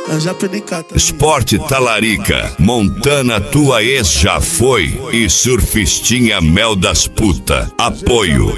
Esporte Talarica, Montana tua ex já foi e Surfistinha Mel das Puta. Apoio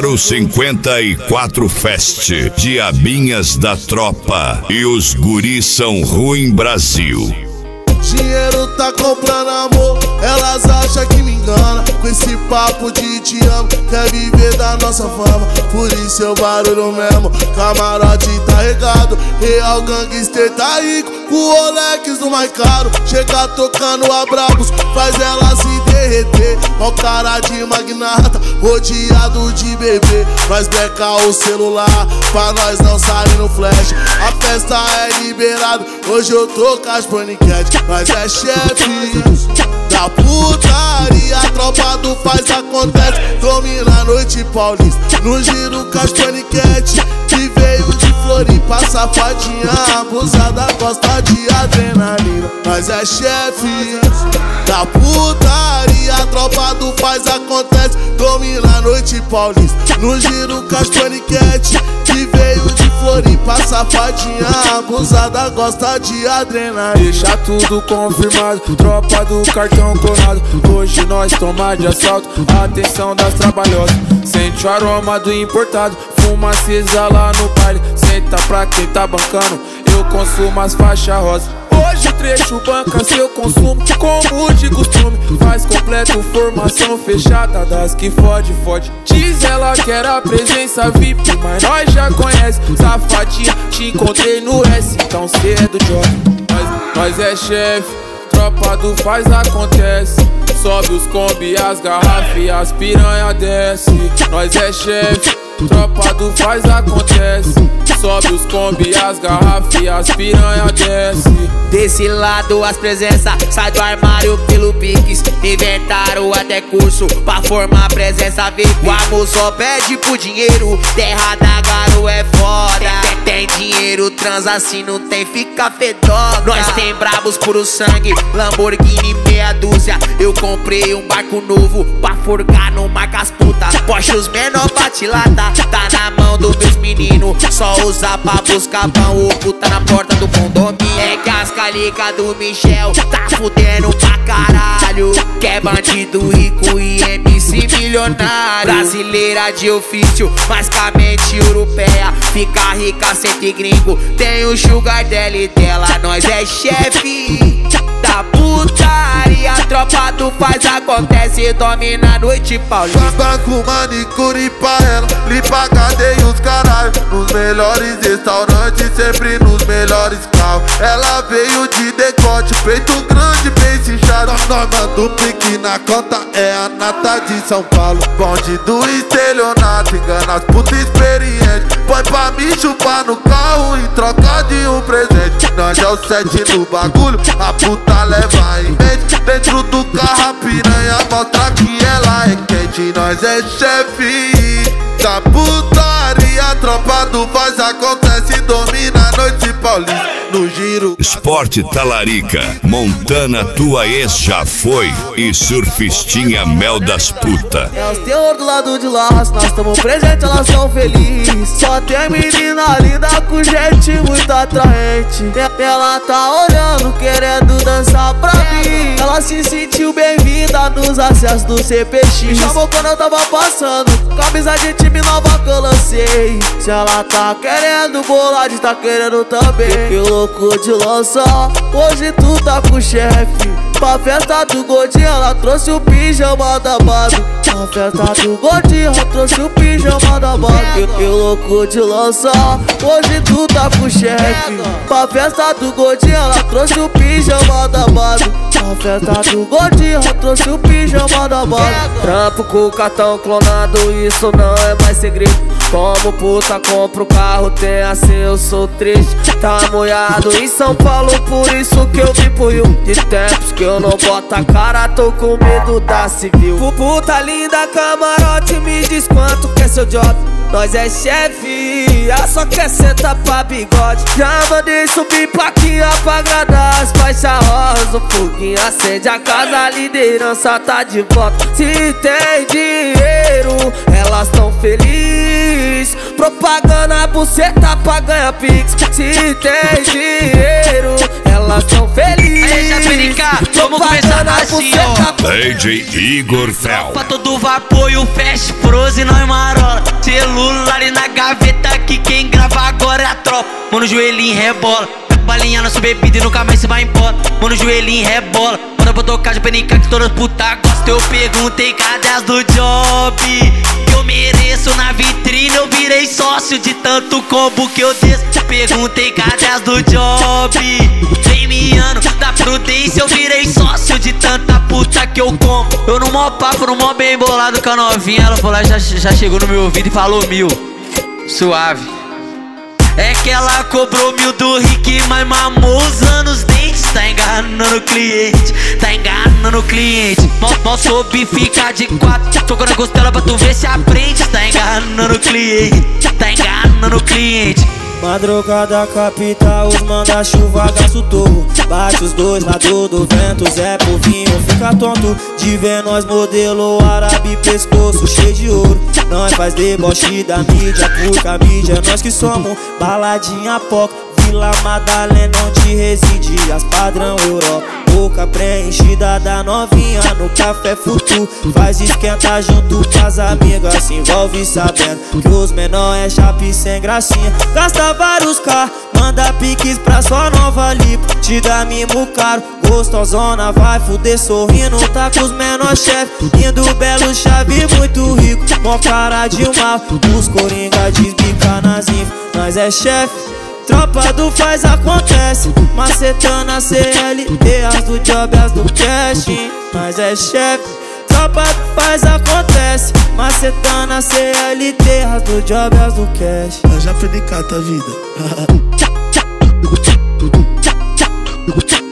054 Fest, Diabinhas da Tropa e os guris são ruim Brasil. Dinheiro tá comprando amor, elas acham que me engana. Com esse papo de te amo, quer viver da nossa fama. Por isso eu barulho mesmo, camarote tá regado. Real gangster tá rico, o Rolex do mais caro. Chega tocando a brabos, faz ela se derreter. Ó cara de magnata, rodeado de bebê. Nós beca o celular, pra nós não sair no flash. A festa é liberada, hoje eu tô com as paniquete. Nós é chefe da putaria, a tropa do faz acontece. Domina a noite paulista, no giro com as paniquete. Que veio de Floripa, safadinha abusada, gosta de adrenalina. Nós é chefe da putaria, a tropa do faz acontece. Domina a noite paulista, no giro com as paniquete. Que veio de Floripa, safadinha abusada, gosta de adrenalina. Deixa tudo confirmado, tropa do cartão colado. Hoje nós toma de assalto, atenção das trabalhosas. Sente o aroma do importado, fuma acesa lá no baile. Senta pra quem tá bancando, eu consumo as faixas rosa. Hoje o trecho banca seu consumo, como de costume. Faz completo formação fechada das que fode. Diz ela que era presença VIP, mas nós já conhece. Safadinha, te encontrei no S, então cê é do job. Nós é chefe, tropa do faz acontece. Sobe os combi, as garrafas e as piranha desce. Nós é chefe, tropa do faz acontece. Sobe os combi, as garrafas e as piranha desce. Desse lado as presenças sai do armário pelo Pix. Inventaram até curso pra formar presença VIP. O amor só pede por dinheiro, terra da garo é foda. Tem dinheiro, transa assim não tem, fica fedora. Nós tem brabos puro sangue, Lamborghini meia dúzia. Eu comprei um barco novo pra forgar no Marcas Puta. Porsche os menor bate lata, tá na mão dos meus meninos. Só usar pra buscar pão ou puta na porta do condomínio. É que as calica do Michel tá fudendo pra caralho. Que é bandido rico e MC milionário. Brasileira de ofício, mas com a mente europeia. Fica rica, sente gringo, tem o sugar dela e dela. Nós é chefe da putaria, a tropa do faz acontece, domina a noite paulista. Banco, manicure pra ela, limpa cadeia e os caralho. Nos melhores restaurantes, sempre nos melhores carros. Ela veio de decote, peito grande, bem cinchado. Nós manda pique na conta, é a nata de São Paulo. Bonde do estelionato, engana as putas experientes. Põe pra me chupar no carro em troca de um presente. Nós é o 7 no bagulho, a puta leva em mente. Dentro do carro a piranha mostra que ela é quente. Nós é chefe da putaria, a tropa do faz acontece, domina a noite paulista. No giro Esporte Talarica, Montana tua ex já foi e Surfistinha Mel das Puta. É os teor do lado de lá, nós tamo presente, elas são felizes. Só tem menina linda com gente muito atraente. Ela tá olhando, querendo dançar pra mim. Ela se sentiu bem-vinda nos acessos do CPX. Me chamou quando eu tava passando, camisa de time nova que eu lancei. Se ela tá querendo bolar, tá querendo também. Que louco de lançar, hoje tu tá com o chefe. Pra festa do Godinho ela trouxe o pijama da base. Pra festa do Godinho ela trouxe o pijama da base. Que louco de lançar, hoje tu tá com o chefe. Pra festa do Godinho ela trouxe o pijama da base. Pra festa do Godinho ela trouxe o pijama da base. Trampo com o cartão clonado, isso não é mais segredo. Como puta compro o carro, tem assim eu sou triste. Tá molhado em São Paulo, por isso que eu me punho. De tempos que eu não boto a cara, tô com medo da civil. Puta linda, camarote, me diz quanto que é seu job. Nós é chefe, ela só quer sentar pra bigode. Já mandei subir plaquinha pra agradar as faixas rosa. O foguinho acende a casa, a liderança tá de volta. Se tem dinheiro, elas tão felizes. Propaganda, buceta pra ganhar pix. Se tem dinheiro, são felizes. Aí, Japerica, vamos começar assim, ó. DJ Igor Fel. Pra todo vapor e o Fast Frozen nós marola. Celular e na gaveta que quem grava agora é a tropa. Mano, joelhinho rebola. Balinha nossa bebida e nunca mais se vai embora. Mano, joelhinho rebola. Mano, eu vou tocar Japerica que todas putas gostam. Eu perguntei cadê as do job que eu mereço na vitrine. Eu virei sócio de tanto combo que eu desço. Perguntei cadê as do job vem miando da prudência. Eu virei sócio de tanta puta que eu como. Eu no mó papo, no mó bem bolado com a novinha. Ela falou, já chegou no meu ouvido e falou 1000. Suave. É que ela cobrou 1000 do Rick, mas mamou usando os dentes. Tá enganando o cliente, tá enganando o cliente. Mal soube ficar de 4, tocando a costela pra tu ver se aprende. Tá enganando o cliente, tá enganando o cliente. Madrugada capital, os manda-chuva gasta o torro. Bate os dois lados do vento, Zé Povinho fica tonto de ver nós modelo árabe, pescoço cheio de ouro. Nós faz deboche da mídia, porque a mídia é nós que somos. Baladinha POC, Vila Madalena onde reside as padrão Europa. Boca preenchida da novinha no café futu. Faz esquenta junto com as amigas, se envolve sabendo que os menor é chape sem gracinha. Gasta vários carros, manda piques pra sua nova lipo. Te dá mimo caro, gostosona, vai fuder sorrindo. Tá com os menor chefe, indo belo chave muito rico. Mó cara de mal, os coringa desbica nas info. Nós é chefe, tropa do faz acontece, macetando a CLT, as do job, as do cash. Nós é chefe, tropa do faz acontece, macetando a CLT, as do job, as do cash. Já Japerica, tá vida.